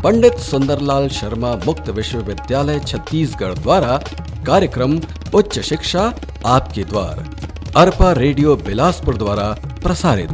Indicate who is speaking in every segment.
Speaker 1: पंडित सुंदरलाल शर्मा मुक्त विश्वविद्यालय छत्तीसगढ़ द्वारा कार्यक्रम उच्च शिक्षा आपके द्वार अरपा रेडियो बिलासपुर द्वारा प्रसारित।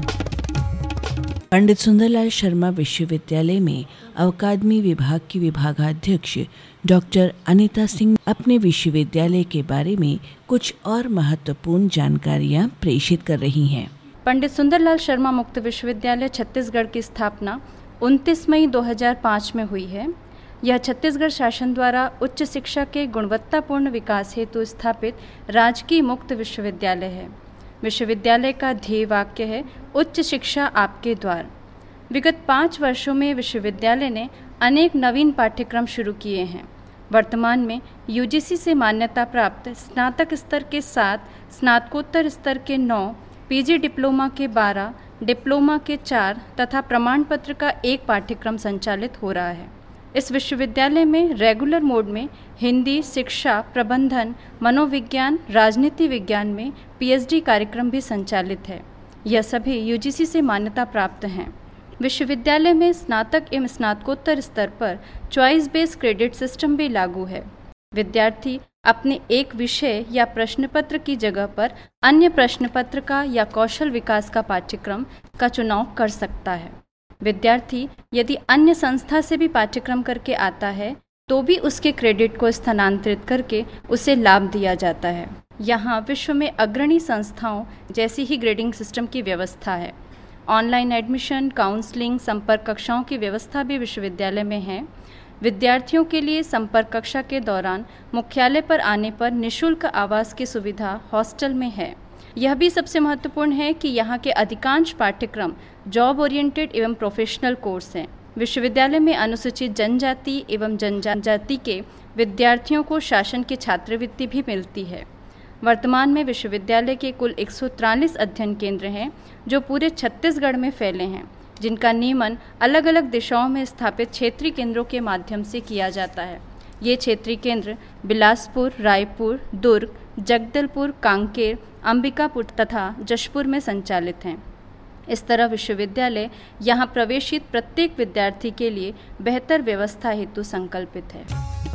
Speaker 2: पंडित सुंदरलाल शर्मा विश्वविद्यालय में अकादमी विभाग की विभागाध्यक्ष डॉक्टर अनीता सिंह अपने विश्वविद्यालय के बारे में कुछ और महत्वपूर्ण जानकारियां प्रेषित कर रही हैं।
Speaker 3: पंडित सुंदरलाल शर्मा मुक्त विश्वविद्यालय छत्तीसगढ़ की स्थापना 29 मई 2005 में हुई है। यह छत्तीसगढ़ शासन द्वारा उच्च शिक्षा के गुणवत्तापूर्ण विकास हेतु स्थापित राजकीय मुक्त विश्वविद्यालय है। विश्वविद्यालय का ध्येय वाक्य है उच्च शिक्षा आपके द्वार। विगत 5 वर्षों में विश्वविद्यालय ने अनेक नवीन पाठ्यक्रम शुरू किए हैं। वर्तमान में यूजीसी से मान्यता प्राप्त स्नातक स्तर के 7, स्नातकोत्तर स्तर के 9, पीजी डिप्लोमा के 12, डिप्लोमा के 4 तथा प्रमाण पत्र का 1 पाठ्यक्रम संचालित हो रहा है। इस विश्वविद्यालय में रेगुलर मोड में हिंदी, शिक्षा, प्रबंधन, मनोविज्ञान, राजनीति विज्ञान में पीएचडी कार्यक्रम भी संचालित है। यह सभी यूजीसी से मान्यता प्राप्त हैं। विश्वविद्यालय में स्नातक एवं स्नातकोत्तर स्तर पर चॉइस बेस्ड क्रेडिट सिस्टम भी लागू है। विद्यार्थी अपने एक विषय या प्रश्न पत्र की जगह पर अन्य प्रश्न पत्र का या कौशल विकास का पाठ्यक्रम का चुनाव कर सकता है। विद्यार्थी यदि अन्य संस्था से भी पाठ्यक्रम करके आता है तो भी उसके क्रेडिट को स्थानांतरित करके उसे लाभ दिया जाता है। यहाँ विश्व में अग्रणी संस्थाओं जैसी ही ग्रेडिंग सिस्टम की व्यवस्था है। ऑनलाइन एडमिशन, काउंसलिंग, संपर्क कक्षाओं की व्यवस्था भी विश्वविद्यालय में है। विद्यार्थियों के लिए संपर्क कक्षा के दौरान मुख्यालय पर आने पर निःशुल्क आवास की सुविधा हॉस्टल में है। यह भी सबसे महत्वपूर्ण है कि यहाँ के अधिकांश पाठ्यक्रम जॉब ओरिएंटेड एवं प्रोफेशनल कोर्स हैं। विश्वविद्यालय में अनुसूचित जनजाति एवं जनजाति के विद्यार्थियों को शासन की छात्रवृत्ति भी मिलती है। वर्तमान में विश्वविद्यालय के कुल 143 अध्ययन केंद्र हैं जो पूरे छत्तीसगढ़ में फैले हैं, जिनका नियमन अलग अलग दिशाओं में स्थापित क्षेत्रीय केंद्रों के माध्यम से किया जाता है। ये क्षेत्रीय केंद्र बिलासपुर, रायपुर, दुर्ग, जगदलपुर, कांकेर, अंबिकापुर तथा जशपुर में संचालित हैं। इस तरह विश्वविद्यालय यहाँ प्रवेशित प्रत्येक विद्यार्थी के लिए बेहतर व्यवस्था हेतु संकल्पित है।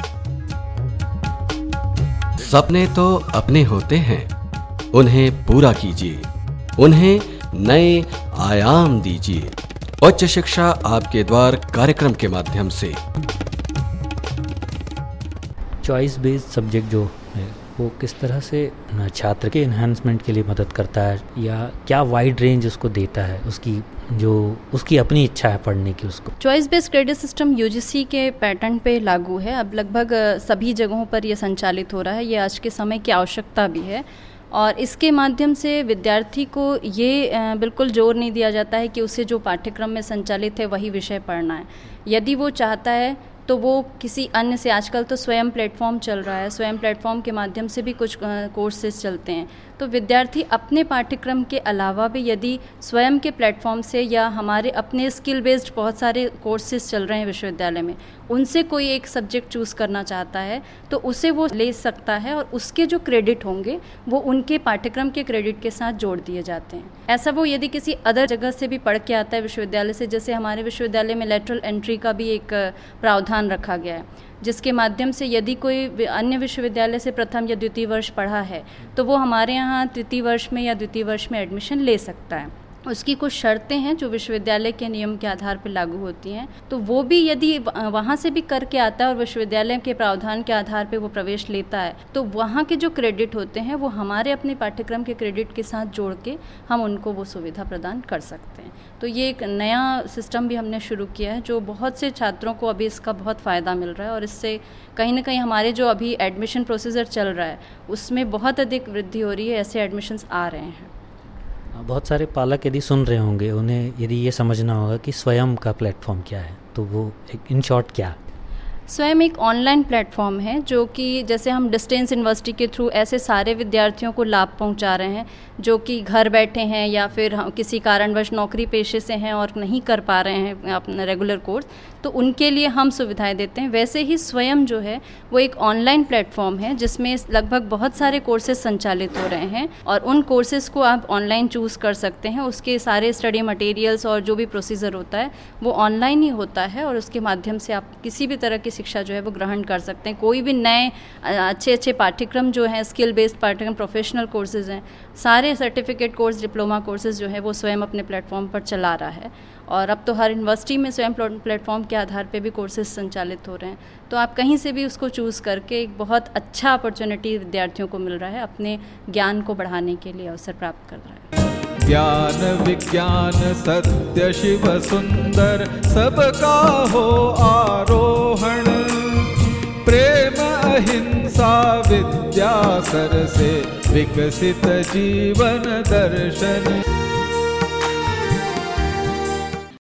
Speaker 1: सपने तो अपने होते हैं, उन्हें पूरा कीजिए, उन्हें नए आयाम दीजिए। उच्च शिक्षा आपके द्वार कार्यक्रम के माध्यम से
Speaker 4: चॉइस बेस्ड सब्जेक्ट जो है वो किस तरह से छात्र के एनहांसमेंट के लिए मदद करता है या क्या वाइड रेंज उसको देता है, उसकी अपनी इच्छा है पढ़ने की। उसको
Speaker 3: choice based credit system UGC के पैटर्न पे लागू है। अब लगभग सभी जगहों पर यह संचालित हो रहा है। ये आज के समय की आवश्यकता भी है और इसके माध्यम से विद्यार्थी को ये बिल्कुल जोर नहीं दिया जाता है कि उसे जो पाठ्यक्रम में संचालित है वही विषय पढ़ना है। यदि वो चाहता है तो वो किसी अन्य से, आजकल तो स्वयं प्लेटफॉर्म चल रहा है, स्वयं प्लेटफॉर्म के माध्यम से भी कुछ कोर्सेज चलते हैं। तो विद्यार्थी अपने पाठ्यक्रम के अलावा भी यदि स्वयं के प्लेटफॉर्म से या हमारे अपने स्किल बेस्ड बहुत सारे कोर्सेज चल रहे हैं विश्वविद्यालय में, उनसे कोई एक सब्जेक्ट चूज़ करना चाहता है तो उसे वो ले सकता है और उसके जो क्रेडिट होंगे वो उनके पाठ्यक्रम के क्रेडिट के साथ जोड़ दिए जाते हैं। ऐसा वो यदि किसी अदर जगह से भी पढ़ के आता है विश्वविद्यालय से, जैसे हमारे विश्वविद्यालय में लेटरल एंट्री का भी एक प्रावधान रखा गया है, जिसके माध्यम से यदि कोई अन्य विश्वविद्यालय से प्रथम या द्वितीय वर्ष पढ़ा है तो वो हमारे यहाँ तृतीय वर्ष में या द्वितीय वर्ष में एडमिशन ले सकता है। उसकी कुछ शर्तें हैं जो विश्वविद्यालय के नियम के आधार पर लागू होती हैं। तो वो भी यदि वहाँ से भी करके आता है और विश्वविद्यालय के प्रावधान के आधार पर वो प्रवेश लेता है तो वहाँ के जो क्रेडिट होते हैं वो हमारे अपने पाठ्यक्रम के क्रेडिट के साथ जोड़ के हम उनको वो सुविधा प्रदान कर सकते हैं। तो ये एक नया सिस्टम भी हमने शुरू किया है जो बहुत से छात्रों को अभी इसका बहुत फ़ायदा मिल रहा है और इससे कहीं ना कहीं हमारे जो अभी एडमिशन प्रोसीजर चल रहा है उसमें बहुत अधिक वृद्धि हो रही है। ऐसे एडमिशन्स आ रहे हैं।
Speaker 4: बहुत सारे पालक यदि सुन रहे होंगे, उन्हें यदि ये समझना होगा कि स्वयं का प्लेटफॉर्म क्या है, तो वो इन शॉर्ट क्या है?
Speaker 3: स्वयं एक ऑनलाइन प्लेटफॉर्म है जो कि जैसे हम डिस्टेंस यूनिवर्सिटी के थ्रू ऐसे सारे विद्यार्थियों को लाभ पहुंचा रहे हैं जो कि घर बैठे हैं या फिर किसी कारणवश नौकरी पेशे से हैं और नहीं कर पा रहे हैं अपना रेगुलर कोर्स, तो उनके लिए हम सुविधाएं देते हैं। वैसे ही स्वयं जो है वो एक ऑनलाइन प्लेटफॉर्म है जिसमें लगभग बहुत सारे कोर्सेज संचालित हो रहे हैं और उन कोर्सेज को आप ऑनलाइन चूज़ कर सकते हैं। उसके सारे स्टडी मटेरियल्स और जो भी प्रोसीजर होता है वो ऑनलाइन ही होता है और उसके माध्यम से आप किसी भी तरह की शिक्षा जो है वो ग्रहण कर सकते हैं। कोई भी नए अच्छे पाठ्यक्रम जो हैं, स्किल बेस्ड पाठ्यक्रम, प्रोफेशनल कोर्सेज हैं, सारे सर्टिफिकेट कोर्स, डिप्लोमा कोर्सेज जो है वो स्वयं अपने प्लेटफॉर्म पर चला रहा है। और अब तो हर यूनिवर्सिटी में स्वयं प्लेटफॉर्म के आधार पे भी कोर्सेज संचालित हो रहे हैं। तो आप कहीं से भी उसको चूज़ करके एक बहुत अच्छा अपॉर्चुनिटी विद्यार्थियों को मिल रहा है, अपने ज्ञान को बढ़ाने के लिए अवसर प्राप्त कर रहा है।
Speaker 5: ज्ञान विज्ञान सत्य शिव सुंदर सबका हो आरोहण, प्रेम अहिंसा विद्या सर से विकसित जीवन दर्शन।